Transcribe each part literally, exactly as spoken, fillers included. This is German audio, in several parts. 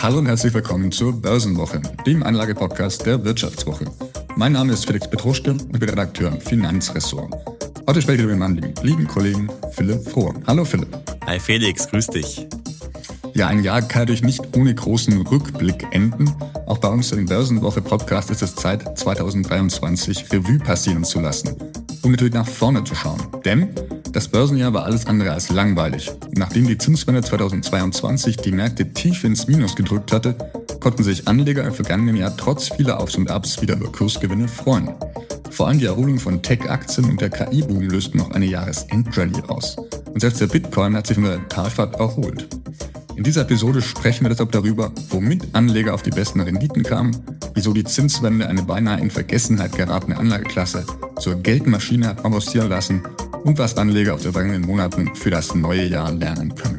Hallo und herzlich willkommen zur Börsenwoche, dem Anlagepodcast der Wirtschaftswoche. Mein Name ist Felix Petruschke und bin Redakteur im Finanzressort. Heute spreche ich mit meinem lieben Kollegen Philipp Frohr. Hallo Philipp. Hi Felix, grüß dich. Ja, ein Jahr kann natürlich nicht ohne großen Rückblick enden. Auch bei uns im Börsenwoche-Podcast ist es Zeit, zweitausenddreiundzwanzig Revue passieren zu lassen, um natürlich nach vorne zu schauen. Denn das Börsenjahr war alles andere als langweilig. Nachdem die Zinswende zweitausendzweiundzwanzig die Märkte tief ins Minus gedrückt hatte, konnten sich Anleger im vergangenen Jahr trotz vieler Aufs und Abs wieder über Kursgewinne freuen. Vor allem die Erholung von Tech-Aktien und der K I-Boom lösten noch eine Jahresendrallye aus. Und selbst der Bitcoin hat sich von der Talfahrt erholt. In dieser Episode sprechen wir deshalb darüber, womit Anleger auf die besten Renditen kamen, wieso die Zinswende eine beinahe in Vergessenheit geratene Anlageklasse zur Geldmaschine hat avancieren lassen und was Anleger aus den vergangenen Monaten für das neue Jahr lernen können.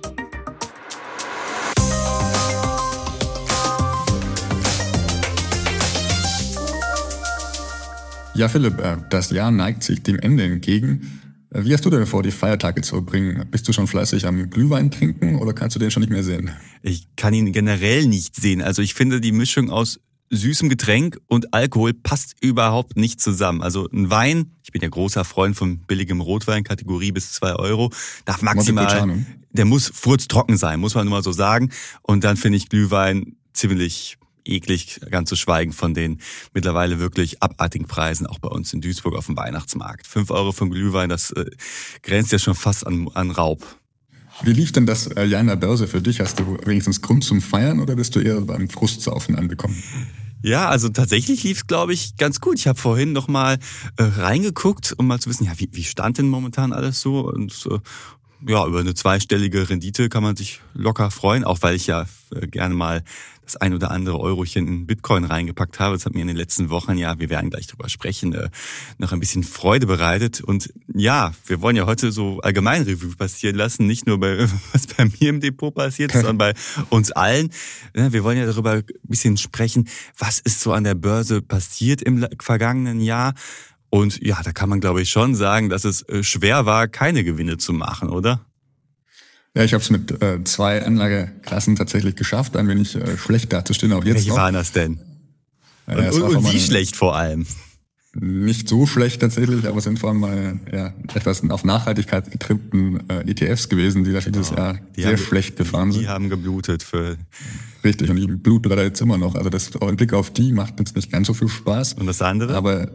Ja, Philipp, das Jahr neigt sich dem Ende entgegen. Wie hast du denn vor, die Feiertage zu verbringen? Bist du schon fleißig am Glühwein trinken oder kannst du den schon nicht mehr sehen? Ich kann ihn generell nicht sehen. Also ich finde, die Mischung aus süßem Getränk und Alkohol passt überhaupt nicht zusammen. Also ein Wein, ich bin ja großer Freund von billigem Rotwein, Kategorie bis zwei Euro, darf maximal, der muss furztrocken sein, muss man nur mal so sagen. Und dann finde ich Glühwein ziemlich eklig, ganz zu schweigen von den mittlerweile wirklich abartigen Preisen, auch bei uns in Duisburg auf dem Weihnachtsmarkt. Fünf Euro für einen Glühwein, das äh, grenzt ja schon fast an, an Raub. Wie lief denn das Jahr in der Börse für dich? Hast du wenigstens Grund zum Feiern oder bist du eher beim Frustsaufen angekommen? Ja, also tatsächlich lief es, glaube ich, ganz gut. Ich habe vorhin noch mal äh, reingeguckt, um mal zu wissen, ja, wie, wie stand denn momentan alles so? Und äh, ja, über eine zweistellige Rendite kann man sich locker freuen, auch weil ich ja äh, gerne mal das ein oder andere Eurochen in Bitcoin reingepackt habe. Das hat mir in den letzten Wochen, ja, wir werden gleich drüber sprechen, äh, noch ein bisschen Freude bereitet. Und ja, wir wollen ja heute so allgemein Revue passieren lassen, nicht nur bei was bei mir im Depot passiert, sondern bei uns allen. Ja, wir wollen ja darüber ein bisschen sprechen, was ist so an der Börse passiert im vergangenen Jahr. Und ja, da kann man, glaube ich, schon sagen, dass es schwer war, keine Gewinne zu machen, oder? Ja, ich habe es mit äh, zwei Anlageklassen tatsächlich geschafft, ein wenig äh, schlecht dazustehen, auch jetzt Welche noch. waren das denn? Ja, und das und, war und wie eine, schlecht vor allem? Nicht so schlecht tatsächlich, aber es sind vor allem mal ja, etwas auf Nachhaltigkeit getrimmten äh, E T Fs gewesen, die natürlich dieses Jahr sehr haben, schlecht gefahren die, sind. Die haben geblutet. Für Richtig, und die bluten leider jetzt immer noch. Also das ein Blick auf die macht jetzt nicht ganz so viel Spaß. Und das andere? Aber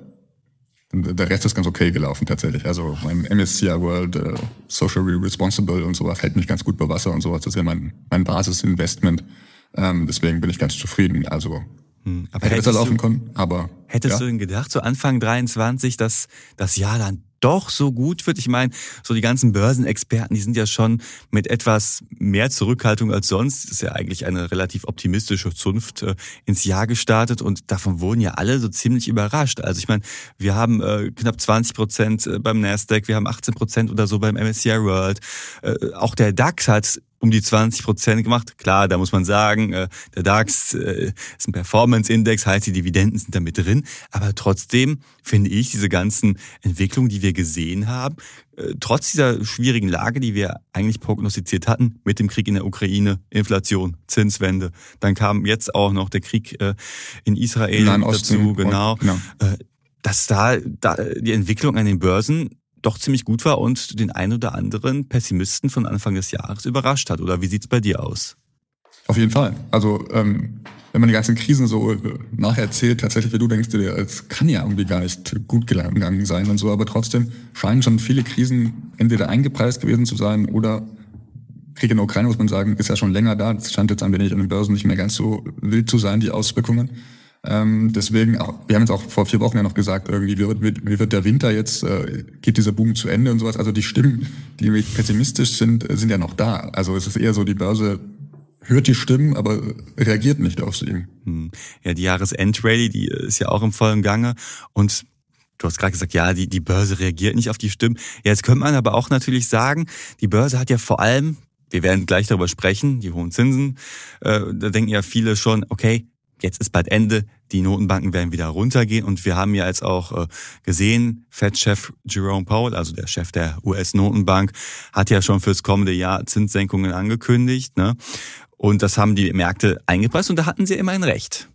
der Rest ist ganz okay gelaufen tatsächlich. Also mein M S C I World, äh, Socially Responsible und sowas hält mich ganz gut bei Wasser und sowas. Das ist ja mein, mein Basisinvestment. Ähm, deswegen bin ich ganz zufrieden. Also hm, aber hätte besser laufen du, können, aber hättest ja. du denn gedacht, so Anfang dreiundzwanzig, dass das Jahr dann doch so gut wird? Ich meine, so die ganzen Börsenexperten, die sind ja schon mit etwas mehr Zurückhaltung als sonst, das ist ja eigentlich eine relativ optimistische Zunft, äh, ins Jahr gestartet und davon wurden ja alle so ziemlich überrascht. Also ich meine, wir haben äh, knapp zwanzig Prozent beim Nasdaq, wir haben achtzehn Prozent oder so beim M S C I World. Äh, auch der DAX hat um die zwanzig Prozent gemacht. Klar, da muss man sagen, äh, der DAX äh, ist ein Performance-Index, heißt die Dividenden sind da mit drin. Aber trotzdem finde ich diese ganzen Entwicklungen, die wir gesehen haben, äh, trotz dieser schwierigen Lage, die wir eigentlich prognostiziert hatten, mit dem Krieg in der Ukraine, Inflation, Zinswende, dann kam jetzt auch noch der Krieg äh, in Israel dazu, genau, genau. Äh, dass da, da die Entwicklung an den Börsen doch ziemlich gut war und den ein oder anderen Pessimisten von Anfang des Jahres überrascht hat. Oder wie sieht's bei dir aus? Auf jeden Fall. Also ähm, wenn man die ganzen Krisen so nacherzählt, tatsächlich, wie du denkst, es kann ja irgendwie gar nicht gut gegangen sein und so, aber trotzdem scheinen schon viele Krisen entweder eingepreist gewesen zu sein oder Krieg in der Ukraine, muss man sagen, ist ja schon länger da. Das scheint jetzt ein wenig an den Börsen nicht mehr ganz so wild zu sein, die Auswirkungen. Ähm, deswegen, auch, wir haben jetzt auch vor vier Wochen ja noch gesagt, irgendwie, wie wird, wie wird der Winter jetzt, äh, geht dieser Boom zu Ende und sowas. Also die Stimmen, die pessimistisch sind, sind ja noch da. Also es ist eher so, die Börse hört die Stimmen, aber reagiert nicht auf sie. Hm. Ja, die Jahresendrallye, die ist ja auch im vollen Gange und du hast gerade gesagt, ja, die, die Börse reagiert nicht auf die Stimmen. Ja, jetzt könnte man aber auch natürlich sagen, die Börse hat ja vor allem, wir werden gleich darüber sprechen, die hohen Zinsen, äh, da denken ja viele schon, okay, jetzt ist bald Ende, die Notenbanken werden wieder runtergehen und wir haben ja jetzt auch äh, gesehen, Fed-Chef Jerome Powell, also der Chef der U S-Notenbank, hat ja schon fürs kommende Jahr Zinssenkungen angekündigt, ne? Und das haben die Märkte eingepreist und da hatten sie immerhin recht.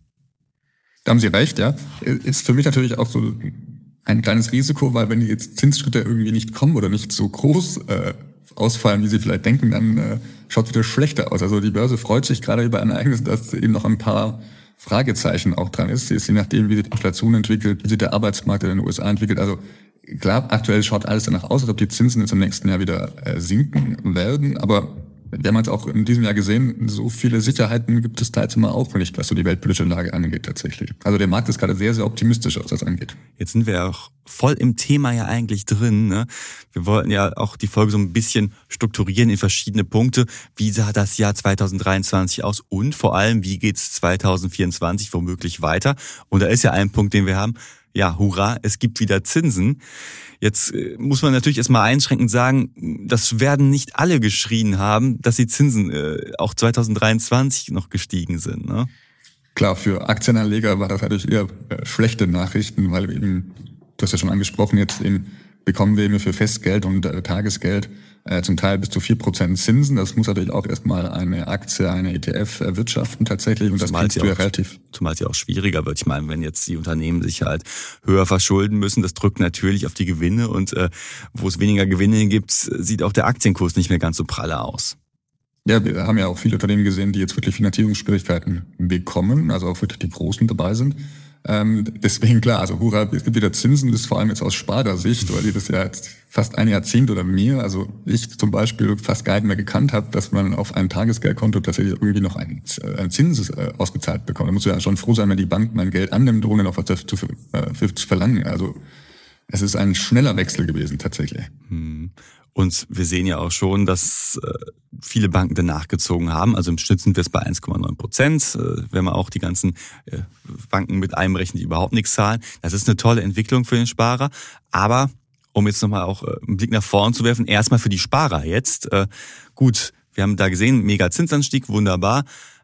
Da haben Sie recht, ja. Ist für mich natürlich auch so ein kleines Risiko, weil wenn die jetzt Zinsschritte irgendwie nicht kommen oder nicht so groß äh, ausfallen, wie Sie vielleicht denken, dann äh, schaut es wieder schlechter aus. Also die Börse freut sich gerade über ein Ereignis, dass eben noch ein paar Fragezeichen auch dran ist, je nachdem, wie sich die Inflation entwickelt, wie sich der Arbeitsmarkt in den U S A entwickelt. Also klar, aktuell schaut alles danach aus, als ob die Zinsen jetzt im nächsten Jahr wieder äh, sinken werden, aber wir haben jetzt auch in diesem Jahr gesehen, so viele Sicherheiten gibt es da jetzt immer auch nicht, was so die weltpolitische Lage angeht tatsächlich. Also der Markt ist gerade sehr, sehr optimistisch, was das angeht. Jetzt sind wir auch voll im Thema ja eigentlich drin, ne? Wir wollten ja auch die Folge so ein bisschen strukturieren in verschiedene Punkte. Wie sah das Jahr zwanzig dreiundzwanzig aus und vor allem, wie geht's zwanzig vierundzwanzig womöglich weiter? Und da ist ja ein Punkt, den wir haben. Ja, hurra, es gibt wieder Zinsen. Jetzt muss man natürlich erstmal einschränkend sagen, das werden nicht alle geschrien haben, dass die Zinsen äh, auch zwanzig dreiundzwanzig noch gestiegen sind, ne? Klar, für Aktienanleger war das natürlich eher äh, schlechte Nachrichten, weil eben, du hast ja schon angesprochen, jetzt eben bekommen wir eben für Festgeld und äh, Tagesgeld äh, zum Teil bis zu vier Prozent Zinsen. Das muss natürlich auch erstmal eine Aktie, eine E T F erwirtschaften tatsächlich und das kriegst du ja relativ. Zumal es ja auch schwieriger wird. Ich meine, wenn jetzt die Unternehmen sich halt höher verschulden müssen, das drückt natürlich auf die Gewinne und äh, wo es weniger Gewinne gibt, sieht auch der Aktienkurs nicht mehr ganz so pralle aus. Ja, wir haben ja auch viele Unternehmen gesehen, die jetzt wirklich Finanzierungsschwierigkeiten bekommen, also auch wirklich die Großen dabei sind. Ähm, deswegen klar, also hurra, es gibt wieder Zinsen, das ist vor allem jetzt aus Sparersicht, weil die das ja jetzt fast ein Jahrzehnt oder mehr, also ich zum Beispiel fast gar nicht mehr gekannt habe, dass man auf ein Tagesgeldkonto tatsächlich irgendwie noch einen, einen Zins äh, ausgezahlt bekommt. Da musst du ja schon froh sein, wenn die Bank mein Geld annimmt, ohne noch was dafür zu, äh, für zu verlangen. Also es ist ein schneller Wechsel gewesen tatsächlich. Hm. Und wir sehen ja auch schon, dass äh, viele Banken danach gezogen haben. Also im Schnitt sind wir es bei eins Komma neun Prozent. Äh, wenn man auch die ganzen äh, Banken mit einberechnet, die überhaupt nichts zahlen. Das ist eine tolle Entwicklung für den Sparer. Aber um jetzt nochmal auch äh, einen Blick nach vorn zu werfen, erstmal für die Sparer jetzt. Äh, gut, wir haben da gesehen, mega Zinsanstieg, wunderbar.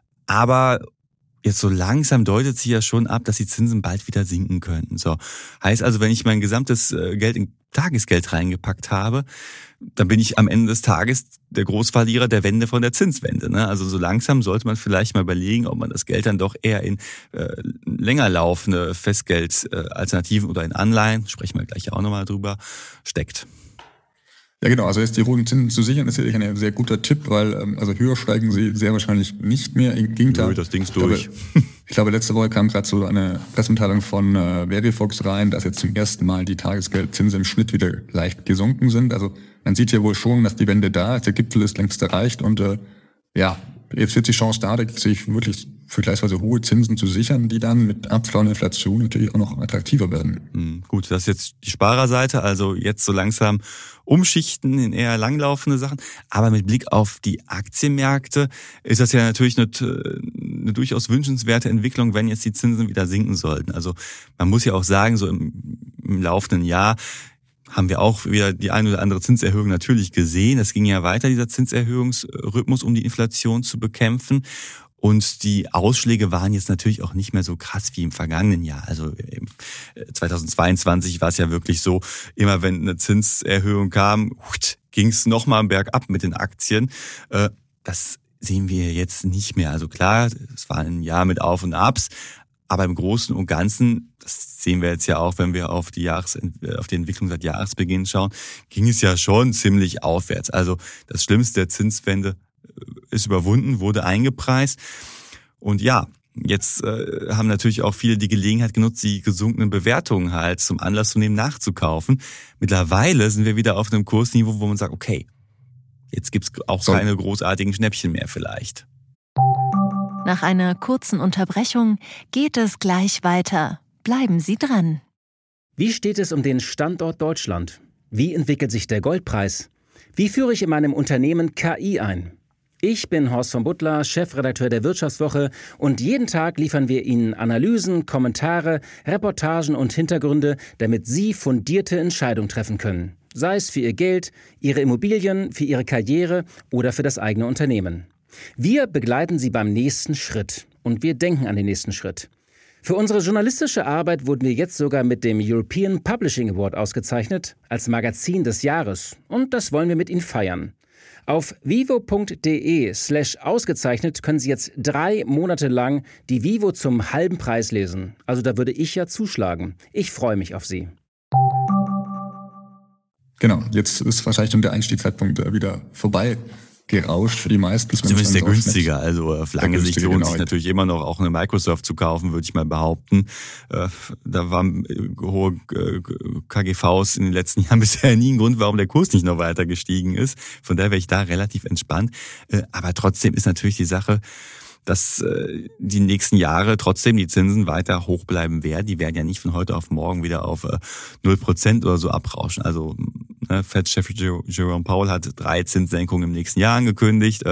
Aber jetzt so langsam deutet sich ja schon ab, dass die Zinsen bald wieder sinken könnten. So, heißt also, wenn ich mein gesamtes äh, Geld in Tagesgeld reingepackt habe, dann bin ich am Ende des Tages der Großverlierer der Wende von der Zinswende. Ne? Also so langsam sollte man vielleicht mal überlegen, ob man das Geld dann doch eher in äh, länger laufende Festgeldalternativen äh, oder in Anleihen, sprechen wir gleich auch nochmal drüber, steckt. Ja genau, also jetzt die hohen Zinsen zu sichern, ist sicherlich ein sehr guter Tipp, weil ähm, also höher steigen sie sehr wahrscheinlich nicht mehr. Im Gegenteil. Nö, das Ding's durch. Ich glaube, ich glaube, letzte Woche kam gerade so eine Pressemitteilung von äh, Verifox rein, dass jetzt zum ersten Mal die Tagesgeldzinsen im Schnitt wieder leicht gesunken sind. Also man sieht hier wohl schon, dass die Wende da ist, der Gipfel ist längst erreicht und äh, ja, jetzt wird die Chance da, sich wirklich vergleichsweise hohe Zinsen zu sichern, die dann mit abflauender Inflation natürlich auch noch attraktiver werden. Hm, gut, das ist jetzt die Sparerseite, also jetzt so langsam umschichten in eher langlaufende Sachen. Aber mit Blick auf die Aktienmärkte ist das ja natürlich eine, eine durchaus wünschenswerte Entwicklung, wenn jetzt die Zinsen wieder sinken sollten. Also man muss ja auch sagen, so im, im laufenden Jahr haben wir auch wieder die eine oder andere Zinserhöhung natürlich gesehen. Es ging ja weiter, dieser Zinserhöhungsrhythmus, um die Inflation zu bekämpfen. Und die Ausschläge waren jetzt natürlich auch nicht mehr so krass wie im vergangenen Jahr. Also zweitausendzweiundzwanzig war es ja wirklich so, immer wenn eine Zinserhöhung kam, ging es nochmal bergab mit den Aktien. Das sehen wir jetzt nicht mehr. Also klar, es war ein Jahr mit Auf und Abs, aber im Großen und Ganzen, das sehen wir jetzt ja auch, wenn wir auf die Jahres, auf die Entwicklung seit Jahresbeginn schauen, ging es ja schon ziemlich aufwärts. Also das Schlimmste der Zinswende ist überwunden, wurde eingepreist. Und ja, jetzt äh, haben natürlich auch viele die Gelegenheit genutzt, die gesunkenen Bewertungen halt zum Anlass zu nehmen, nachzukaufen. Mittlerweile sind wir wieder auf einem Kursniveau, wo man sagt, okay, jetzt gibt's auch so keine großartigen Schnäppchen mehr vielleicht. Nach einer kurzen Unterbrechung geht es gleich weiter. Bleiben Sie dran. Wie steht es um den Standort Deutschland? Wie entwickelt sich der Goldpreis? Wie führe ich in meinem Unternehmen K I ein? Ich bin Horst von Butler, Chefredakteur der Wirtschaftswoche und jeden Tag liefern wir Ihnen Analysen, Kommentare, Reportagen und Hintergründe, damit Sie fundierte Entscheidungen treffen können. Sei es für Ihr Geld, Ihre Immobilien, für Ihre Karriere oder für das eigene Unternehmen. Wir begleiten Sie beim nächsten Schritt und wir denken an den nächsten Schritt. Für unsere journalistische Arbeit wurden wir jetzt sogar mit dem European Publishing Award ausgezeichnet als Magazin des Jahres. Und das wollen wir mit Ihnen feiern. Auf vivo.de slash ausgezeichnet können Sie jetzt drei Monate lang die Vivo zum halben Preis lesen. Also da würde ich ja zuschlagen. Ich freue mich auf Sie. Genau, jetzt ist wahrscheinlich schon der Einstiegszeitpunkt wieder vorbei. Gerauscht für die meisten. Zumindest der günstiger. Also auf lange Sicht lohnt sich natürlich immer noch auch eine Microsoft zu kaufen, würde ich mal behaupten. Da waren hohe K G Vs in den letzten Jahren bisher nie ein Grund, warum der Kurs nicht noch weiter gestiegen ist. Von daher wäre ich da relativ entspannt. Aber trotzdem ist natürlich die Sache, dass die nächsten Jahre trotzdem die Zinsen weiter hoch bleiben werden. Die werden ja nicht von heute auf morgen wieder auf null Prozent oder so abrauschen. Also ne, Fed-Chef Jerome Powell hat drei Zinssenkungen im nächsten Jahr angekündigt.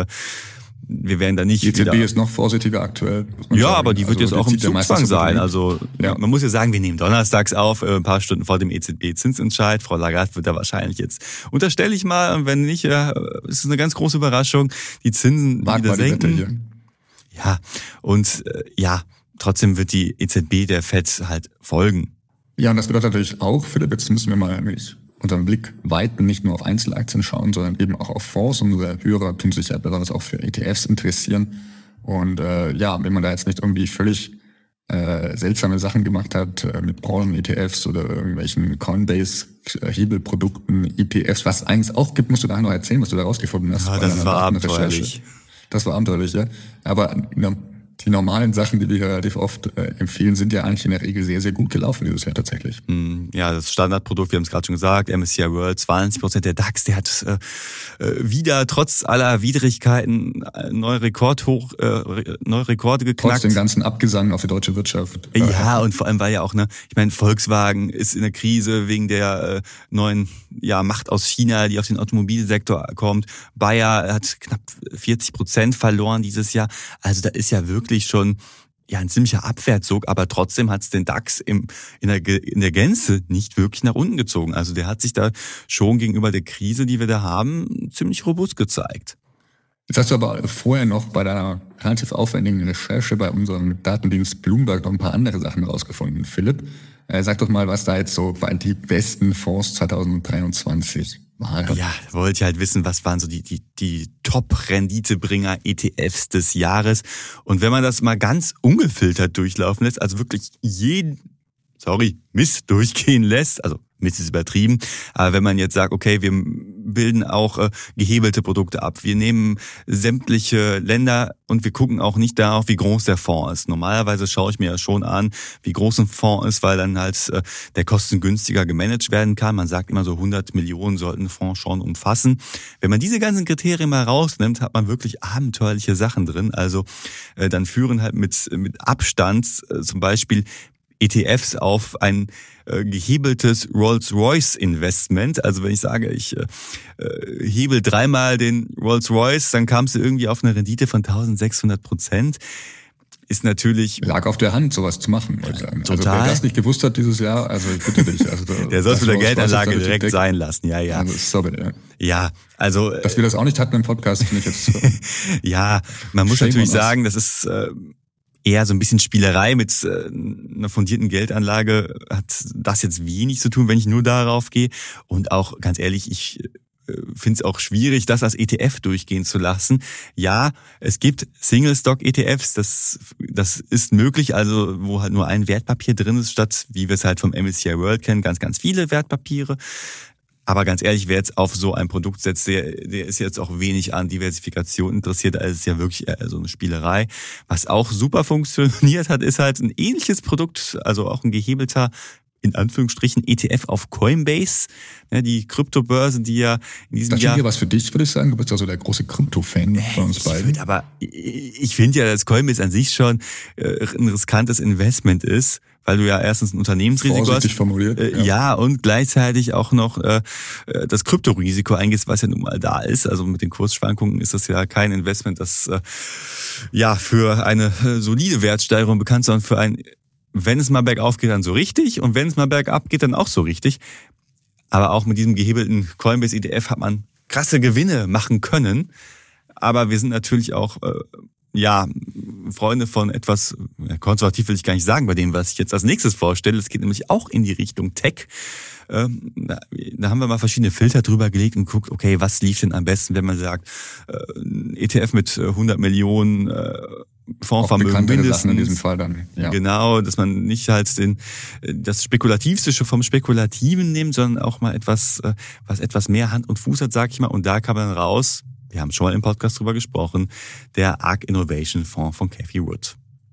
Wir werden da nicht die E Z B wieder... ist noch vorsichtiger aktuell. Ja, sagen. aber die wird also, jetzt auch im Zugzwang sein. Also ja. Man muss ja sagen, wir nehmen donnerstags auf, ein paar Stunden vor dem E Z B-Zinsentscheid. Frau Lagarde wird da wahrscheinlich jetzt, unterstelle ich mal, und wenn nicht, ja, ist es eine ganz große Überraschung, die Zinsen Mag wieder die Wette senken. hier. Ja, und äh, ja, trotzdem wird die E Z B der Fed halt folgen. Ja, und das bedeutet natürlich auch, Philipp, jetzt müssen wir mal nämlich unseren Blick weiten, nicht nur auf Einzelaktien schauen, sondern eben auch auf Fonds. Unsere Hörer tun sich ja besonders auch für E T Fs interessieren. Und äh, ja, wenn man da jetzt nicht irgendwie völlig äh, seltsame Sachen gemacht hat äh, mit Braun-E T Fs oder irgendwelchen Coinbase-Hebelprodukten, E T Fs, was es eigentlich auch gibt, musst du da noch erzählen, was du da rausgefunden hast. Ja, das war abenteuerlich. Das war abenteuerlich, ja. Aber die normalen Sachen, die wir hier relativ oft äh, empfehlen, sind ja eigentlich in der Regel sehr, sehr gut gelaufen dieses Jahr tatsächlich. Ja, das Standardprodukt, wir haben es gerade schon gesagt, M S C I World, zwanzig Prozent der DAX, der hat äh, wieder trotz aller Widrigkeiten neue Rekordhoch, äh, neue Rekorde geknackt. Trotz dem ganzen Abgesang auf die deutsche Wirtschaft. Äh, ja, und vor allem war ja auch, ne, ich meine, Volkswagen ist in der Krise wegen der äh, neuen ja, Macht aus China, die auf den Automobilsektor kommt. Bayer hat knapp vierzig Prozent verloren dieses Jahr. Also da ist ja wirklich schon ja ein ziemlicher Abwärtszug, aber trotzdem hat es den DAX im, in, der, in der Gänze nicht wirklich nach unten gezogen. Also der hat sich da schon gegenüber der Krise, die wir da haben, ziemlich robust gezeigt. Jetzt hast du aber vorher noch bei deiner relativ aufwendigen Recherche bei unserem Datendienst Bloomberg noch ein paar andere Sachen rausgefunden. Philipp, äh, sag doch mal, was da jetzt so bei die besten Fonds zwanzig dreiundzwanzig waren. Ja, wollte ich halt wissen, was waren so die, die, die Top-Renditebringer E T Fs des Jahres. Und wenn man das mal ganz ungefiltert durchlaufen lässt, also wirklich jeden, sorry, Mist durchgehen lässt, also Mist ist übertrieben, aber wenn man jetzt sagt, okay, wir bilden auch äh, gehebelte Produkte ab, wir nehmen sämtliche Länder und wir gucken auch nicht darauf, wie groß der Fonds ist. Normalerweise schaue ich mir ja schon an, wie groß ein Fonds ist, weil dann halt äh, der kostengünstiger gemanagt werden kann. Man sagt immer so hundert Millionen sollten ein Fonds schon umfassen. Wenn man diese ganzen Kriterien mal rausnimmt, hat man wirklich abenteuerliche Sachen drin. Also äh, dann führen halt mit, mit Abstand äh, zum Beispiel E T Fs auf ein äh, gehebeltes Rolls-Royce-Investment. Also wenn ich sage, ich äh, hebel dreimal den Rolls-Royce, dann kamst du irgendwie auf eine Rendite von eintausendsechshundert Prozent. Ist natürlich... Lag auf der Hand, sowas zu machen. Ja, total. Also wer das nicht gewusst hat dieses Jahr, also ich bitte dich. Also da, der soll es mit der Geldanlage direkt direkt sein lassen, ja, ja. Also, sorry, ja. Ja, also... Dass wir das auch nicht hatten im Podcast, finde ich jetzt... ja, man muss Shame natürlich on us. sagen, das ist... Äh, eher so ein bisschen Spielerei mit äh, einer fundierten Geldanlage hat das jetzt wenig zu tun, wenn ich nur darauf gehe. Und auch, ganz ehrlich, ich äh, finde es auch schwierig, das als E T F durchgehen zu lassen. Ja, es gibt Single-Stock-E T Fs, das das ist möglich, also wo halt nur ein Wertpapier drin ist, statt, wie wir es halt vom M S C I World kennen, ganz, ganz viele Wertpapiere. Aber ganz ehrlich, wer jetzt auf so ein Produkt setzt, der, der ist jetzt auch wenig an Diversifikation interessiert. Also es ist ja wirklich eher so eine Spielerei. Was auch super funktioniert hat, ist halt ein ähnliches Produkt, also auch ein gehebelter, in Anführungsstrichen, E T F auf Coinbase. Ja, die Kryptobörse, die ja in diesem Das ist Jahr... hier was für dich, würde ich sagen. Du bist ja so der große Krypto-Fan von uns Ich beiden. find aber ich finde ja, dass Coinbase an sich schon äh, ein riskantes Investment ist, weil du ja erstens ein Unternehmensrisiko Vorsichtig hast. formuliert. Äh, ja. ja, und gleichzeitig auch noch äh, das Kryptorisiko eingehst, was ja nun mal da ist. Also mit den Kursschwankungen ist das ja kein Investment, das äh, ja für eine äh, solide Wertsteigerung bekannt, sondern für ein, wenn es mal bergauf geht, dann so richtig und wenn es mal bergab geht, dann auch so richtig. Aber auch mit diesem gehebelten Coinbase E T F hat man krasse Gewinne machen können. Aber wir sind natürlich auch, äh, ja, Freunde von etwas, konservativ will ich gar nicht sagen, bei dem, was ich jetzt als nächstes vorstelle. Es geht nämlich auch in die Richtung Tech. Ähm, da, da haben wir mal verschiedene Filter drüber gelegt und guckt, okay, was lief denn am besten, wenn man sagt, äh, E T F mit hundert Millionen äh, Fondsvermögen mindestens. In diesem Fall dann. Ja. Genau, dass man nicht halt den, das Spekulativste vom Spekulativen nimmt, sondern auch mal etwas, was etwas mehr Hand und Fuß hat, sag ich mal. Und da kam dann raus, wir haben schon mal im Podcast drüber gesprochen, der Ark Innovation Fonds von Cathie Wood.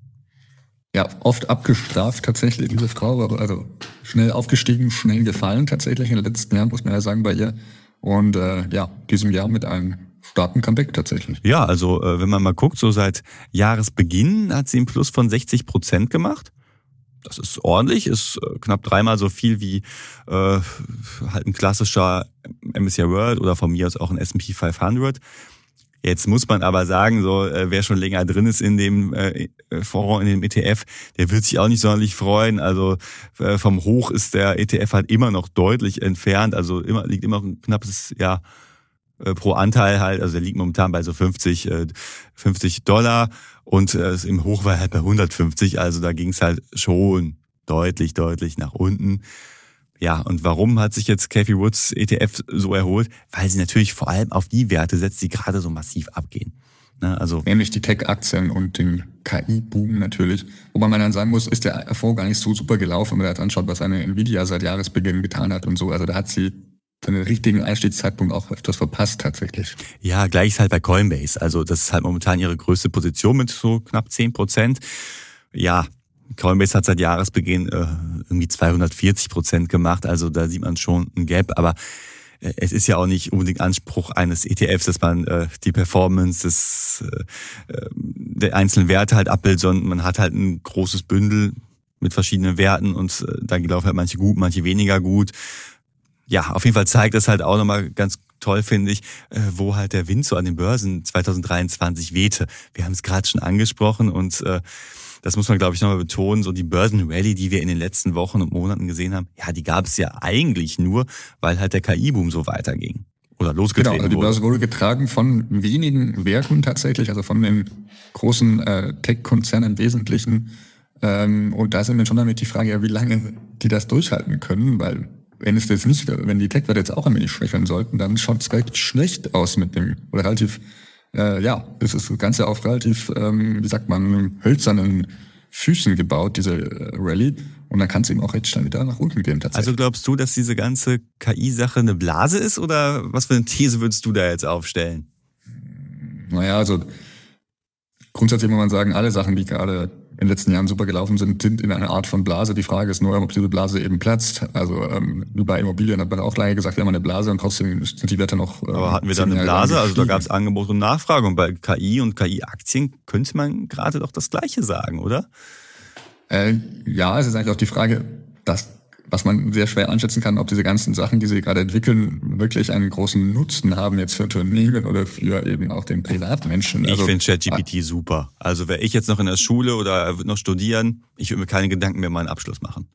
Ja, oft abgestraft tatsächlich, diese Frau, aber also schnell aufgestiegen, schnell gefallen tatsächlich in den letzten Jahren, muss man ja sagen, bei ihr. Und äh, ja, diesem Jahr mit einem starken Comeback tatsächlich. Ja, also äh, wenn man mal guckt, so seit Jahresbeginn hat sie einen Plus von sechzig Prozent gemacht. Das ist ordentlich, ist äh, knapp dreimal so viel wie äh, halt ein klassischer M S C I World oder von mir aus auch ein S and P fünfhundert. Jetzt muss man aber sagen, so äh, wer schon länger drin ist in dem äh, Fonds, in dem E T F, der wird sich auch nicht sonderlich freuen. Also äh, vom Hoch ist der E T F halt immer noch deutlich entfernt. Also immer liegt immer noch ein knappes, ja, äh, pro Anteil halt. Also der liegt momentan bei so fünfzig, äh, fünfzig Dollar und äh, im Hoch war halt bei hundertfünfzig. Also da ging es halt schon deutlich, deutlich nach unten. Ja, und warum hat sich jetzt Cathie Woods E T F so erholt? Weil sie natürlich vor allem auf die Werte setzt, die gerade so massiv abgehen. Ne, also nämlich die Tech-Aktien und den K I-Boom natürlich. Wobei man dann sagen muss, ist der Fonds gar nicht so super gelaufen, wenn man das anschaut, was eine Nvidia seit Jahresbeginn getan hat und so. Also da hat sie den richtigen Einstiegszeitpunkt auch öfters verpasst tatsächlich. Ja, gleich ist halt bei Coinbase. Also das ist halt momentan ihre größte Position mit so knapp zehn Prozent. Ja, Coinbase hat seit Jahresbeginn äh, irgendwie zweihundertvierzig Prozent gemacht, also da sieht man schon ein Gap, aber äh, es ist ja auch nicht unbedingt Anspruch eines E T Fs, dass man äh, die Performance des äh, der einzelnen Werte halt abbildet, sondern man hat halt ein großes Bündel mit verschiedenen Werten und äh, da laufen halt manche gut, manche weniger gut. Ja, auf jeden Fall zeigt das halt auch nochmal ganz toll, finde ich, äh, wo halt der Wind so an den Börsen zwanzig dreiundzwanzig wehte. Wir haben es gerade schon angesprochen und äh, das muss man, glaube ich, nochmal betonen, so die Börsenrallye, die wir in den letzten Wochen und Monaten gesehen haben, ja, die gab es ja eigentlich nur, weil halt der K I-Boom so weiterging oder losgetreten wurde. Genau, also die Börse wurde getragen von wenigen Werten tatsächlich, also von den großen äh, Tech-Konzernen im Wesentlichen. Ähm, und da sind wir schon damit die Frage, ja, wie lange die das durchhalten können, weil wenn es jetzt nicht, wenn die Tech-Werte jetzt auch ein wenig schwächeln sollten, dann schaut es relativ schlecht aus mit dem, oder relativ Äh, ja, es ist das Ganze auf relativ, ähm, wie sagt man, hölzernen Füßen gebaut, diese äh, Rallye. Und dann kann es eben auch recht schnell wieder nach unten gehen tatsächlich. Also glaubst du, dass diese ganze K I-Sache eine Blase ist oder was für eine These würdest du da jetzt aufstellen? Naja, also grundsätzlich muss man sagen, alle Sachen, die gerade in den letzten Jahren super gelaufen sind, sind in einer Art von Blase. Die Frage ist nur, ob diese Blase eben platzt. Also ähm, bei Immobilien hat man auch lange gesagt, wir haben eine Blase und trotzdem sind die Werte noch... Ähm, Aber hatten wir dann eine Blase? Also da gab es Angebot und Nachfrage. Und bei K I und K I-Aktien könnte man gerade doch das Gleiche sagen, oder? Äh, ja, es ist eigentlich auch die Frage, dass, was man sehr schwer einschätzen kann, ob diese ganzen Sachen, die sie gerade entwickeln, wirklich einen großen Nutzen haben jetzt für Unternehmen oder für eben auch den Privatmenschen. Ich also, finde ChatGPT super. Also wäre ich jetzt noch in der Schule oder würde noch studieren, ich würde mir keine Gedanken mehr um meinen Abschluss machen.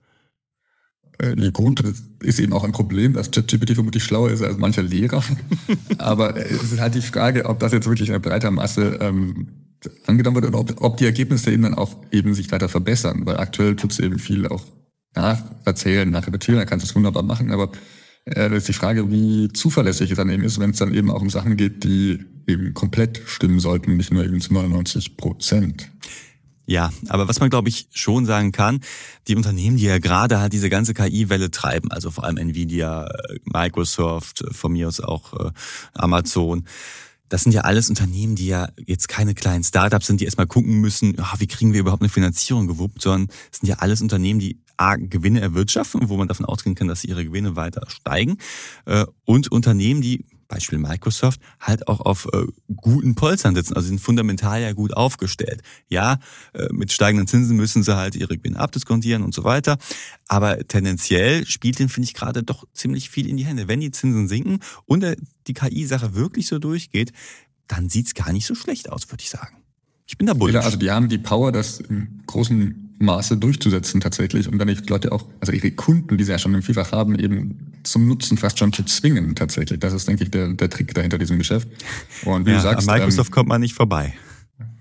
Die Grund ist eben auch ein Problem, dass ChatGPT vermutlich schlauer ist als mancher Lehrer. Aber es ist halt die Frage, ob das jetzt wirklich in einer breiter Masse ähm, angenommen wird oder ob, ob die Ergebnisse eben dann auch eben sich weiter verbessern. Weil aktuell tut es eben viel auch nacherzählen, nachrepetieren, da kannst du es wunderbar machen, aber äh, das ist die Frage, wie zuverlässig es dann eben ist, wenn es dann eben auch um Sachen geht, die eben komplett stimmen sollten, nicht nur eben zu neunundneunzig Prozent. Ja, aber was man, glaube ich, schon sagen kann, die Unternehmen, die ja gerade halt diese ganze K I-Welle treiben, also vor allem Nvidia, Microsoft, von mir aus auch äh, Amazon, das sind ja alles Unternehmen, die ja jetzt keine kleinen Startups sind, die erstmal gucken müssen, oh, wie kriegen wir überhaupt eine Finanzierung gewuppt, sondern es sind ja alles Unternehmen, die A, Gewinne erwirtschaften, wo man davon ausgehen kann, dass ihre Gewinne weiter steigen, äh, und Unternehmen, die, Beispiel Microsoft, halt auch auf äh, guten Polstern sitzen, also sind fundamental ja gut aufgestellt. Ja, äh, mit steigenden Zinsen müssen sie halt ihre Gewinne abdiskontieren und so weiter, aber tendenziell spielt denen, finde ich, gerade doch ziemlich viel in die Hände. Wenn die Zinsen sinken und äh, die K I-Sache wirklich so durchgeht, dann sieht's gar nicht so schlecht aus, würde ich sagen. Ich bin da bullisch. Ja, also die haben die Power, das im großen Maße durchzusetzen tatsächlich und dann die Leute auch, also ihre Kunden, die sie ja schon im Vielfach haben, eben zum Nutzen fast schon zu zwingen tatsächlich. Das ist, denke ich, der, der Trick dahinter diesem Geschäft. Und wie ja, du sagst, an Microsoft ähm, kommt man nicht vorbei.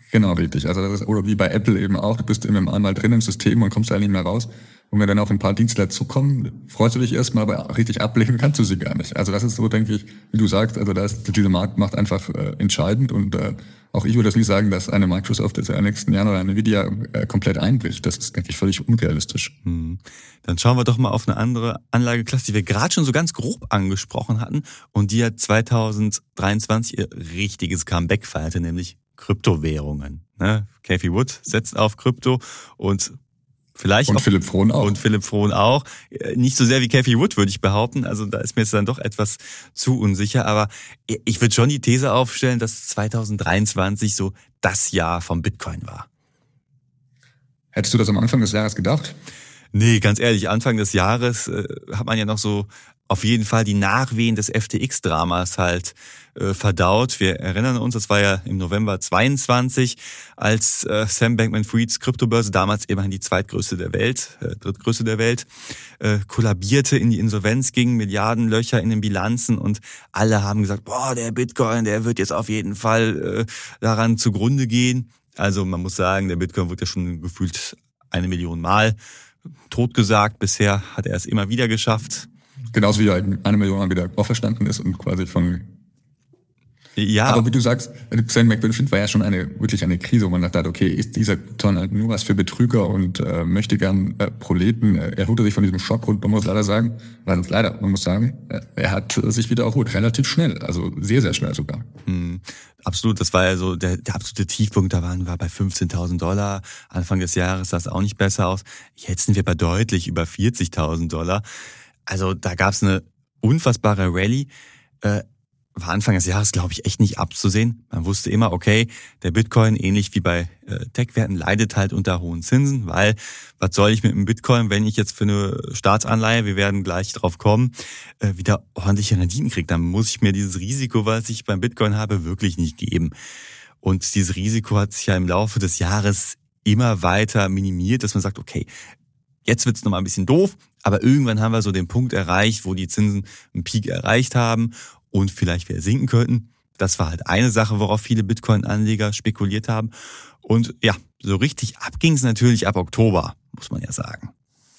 Genau, richtig. Also das ist, oder wie bei Apple eben auch, du bist immer einmal drin im System und kommst da nicht mehr raus. Und wenn dann auf ein paar Dienstler zukommen, freust du dich erstmal, aber richtig ablegen kannst du sie gar nicht. Also das ist so, denke ich, wie du sagst, also da ist diese Marktmacht einfach äh, entscheidend und äh, auch ich würde das nicht sagen, dass eine Microsoft jetzt in den nächsten Jahren oder eine Nvidia äh, komplett einbricht. Das ist, denke ich, völlig unrealistisch. Hm. Dann schauen wir doch mal auf eine andere Anlageklasse, die wir gerade schon so ganz grob angesprochen hatten und die ja zwanzig dreiundzwanzig ihr richtiges Comeback feierte, nämlich Kryptowährungen. Ne? Cathie Wood setzt auf Krypto und vielleicht und auch, Philipp Frohn auch. Und Philipp Frohn auch. Nicht so sehr wie Cathie Wood, würde ich behaupten. Also da ist mir jetzt dann doch etwas zu unsicher. Aber ich würde schon die These aufstellen, dass zwanzig dreiundzwanzig so das Jahr vom Bitcoin war. Hättest du das am Anfang des Jahres gedacht? Nee, ganz ehrlich, Anfang des Jahres äh, hat man ja noch so auf jeden Fall die Nachwehen des F T X-Dramas halt äh, verdaut. Wir erinnern uns, das war ja im November zweiundzwanzig, als äh, Sam Bankman-Frieds Kryptobörse, damals immerhin die zweitgrößte der Welt, äh, drittgrößte der Welt, äh, kollabierte, in die Insolvenz ging, Milliardenlöcher in den Bilanzen und alle haben gesagt, boah, der Bitcoin, der wird jetzt auf jeden Fall äh, daran zugrunde gehen. Also man muss sagen, der Bitcoin wird ja schon gefühlt eine Million Mal totgesagt. Bisher hat er es immer wieder geschafft. Genauso wie er eine Million Mal wieder auferstanden ist und quasi von... Ja. Aber wie du sagst, Sam Bankman-Fried war ja schon eine wirklich eine Krise, wo man dachte, okay, ist dieser Ton halt nur was für Betrüger und äh, möchte gern äh, Proleten. Er erholte sich von diesem Schock und man muss leider sagen, weil leider, man muss sagen, er hat sich wieder erholt, relativ schnell, also sehr, sehr schnell sogar. Hm, absolut, das war ja so der, der absolute Tiefpunkt, da waren wir bei fünfzehntausend Dollar, Anfang des Jahres sah es auch nicht besser aus. Jetzt sind wir bei deutlich über vierzigtausend Dollar. Also da gab es eine unfassbare Rallye. Äh, war Anfang des Jahres, glaube ich, echt nicht abzusehen. Man wusste immer, okay, der Bitcoin, ähnlich wie bei äh, Tech-Werten, leidet halt unter hohen Zinsen, weil was soll ich mit dem Bitcoin, wenn ich jetzt für eine Staatsanleihe, wir werden gleich drauf kommen, äh, wieder ordentliche Renditen kriege? Dann muss ich mir dieses Risiko, was ich beim Bitcoin habe, wirklich nicht geben. Und dieses Risiko hat sich ja im Laufe des Jahres immer weiter minimiert, dass man sagt, okay, jetzt wird's nochmal ein bisschen doof, aber irgendwann haben wir so den Punkt erreicht, wo die Zinsen einen Peak erreicht haben und vielleicht wieder sinken könnten. Das war halt eine Sache, worauf viele Bitcoin-Anleger spekuliert haben. Und ja, so richtig abging's natürlich ab Oktober, muss man ja sagen.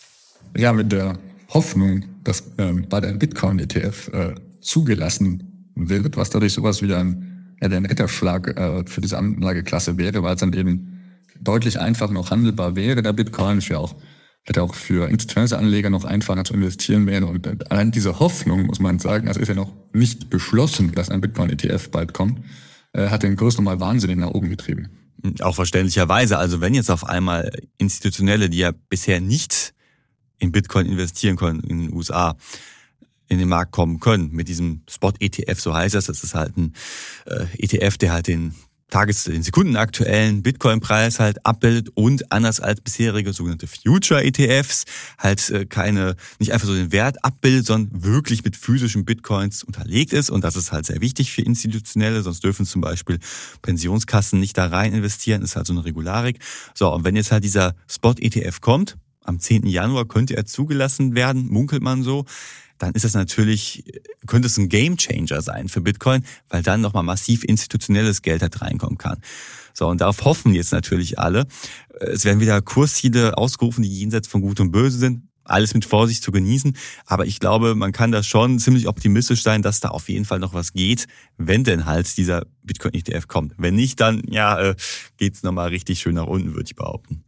Ja, mit der Hoffnung, dass ähm, bald ein Bitcoin-E T F äh, zugelassen wird, was dadurch sowas wie ein, ja, ein Ritterschlag äh, für diese Anlageklasse wäre, weil es dann eben deutlich einfacher noch handelbar wäre, der Bitcoin für auch hätte auch für institutionelle Anleger noch einfacher zu investieren wäre. Und allein diese Hoffnung, muss man sagen, also ist ja noch nicht beschlossen, dass ein Bitcoin-E T F bald kommt, äh, hat den Kurs nochmal wahnsinnig nach oben getrieben. Auch verständlicherweise. Also wenn jetzt auf einmal Institutionelle, die ja bisher nicht in Bitcoin investieren können in den U S A, in den Markt kommen können mit diesem Spot-E T F, so heißt das. Das ist halt ein äh, E T F, der halt den Tages-, den sekundenaktuellen Bitcoin-Preis halt abbildet und anders als bisherige sogenannte Future-E T Fs halt äh, keine, nicht einfach so den Wert abbildet, sondern wirklich mit physischen Bitcoins unterlegt ist. Und das ist halt sehr wichtig für Institutionelle, sonst dürfen zum Beispiel Pensionskassen nicht da rein investieren, ist halt so eine Regularik. So, und wenn jetzt halt dieser Spot-E T F kommt, am zehnten Januar könnte er zugelassen werden, munkelt man so, dann ist das natürlich, könnte es ein Gamechanger sein für Bitcoin, weil dann nochmal massiv institutionelles Geld halt reinkommen kann. So, und darauf hoffen jetzt natürlich alle. Es werden wieder Kursziele ausgerufen, die jenseits von Gut und Böse sind. Alles mit Vorsicht zu genießen. Aber ich glaube, man kann da schon ziemlich optimistisch sein, dass da auf jeden Fall noch was geht, wenn denn halt dieser Bitcoin-E T F kommt. Wenn nicht, dann ja, äh, geht's nochmal richtig schön nach unten, würde ich behaupten.